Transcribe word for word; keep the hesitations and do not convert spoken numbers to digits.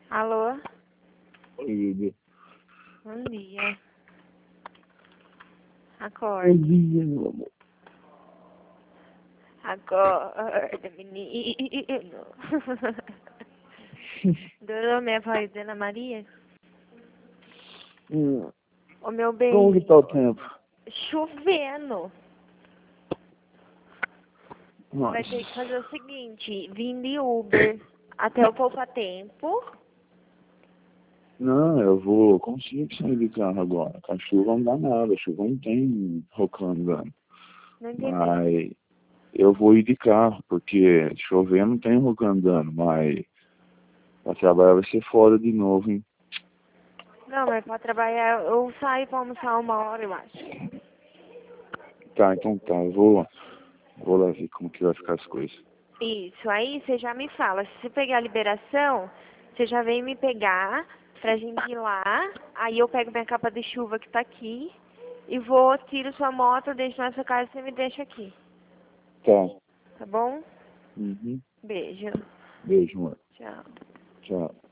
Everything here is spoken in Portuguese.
Alô? Oi, Bom dia. bom Acorda. dia, meu amor. Acorda, menino. Adorou minha voz, Ana Maria? Hum, Ô, meu como que bem, tá o tempo? chovendo. Nossa. Vai ter que fazer o seguinte, vir de Uber até o Poupa Tempo. Não, eu vou conseguir sair de carro agora. Com a chuva não dá nada, a chuva não tem rocando dando. Não entendi. Mas eu vou ir de carro, porque chover não tem rocando dando, mas pra trabalhar vai ser foda de novo, hein? Não, mas pra trabalhar, eu saio pra almoçar uma hora, eu acho. Tá, então tá, eu vou, vou lá ver como que vai ficar as coisas. Isso, aí você já me fala. Se você pegar a liberação, você já vem me pegar pra gente ir lá. Aí eu pego minha capa de chuva que tá aqui e vou, tiro sua moto, deixo na sua casa e você me deixa aqui. Tá. Tá bom? Uhum. Beijo. Beijo, amor. Tchau. Tchau.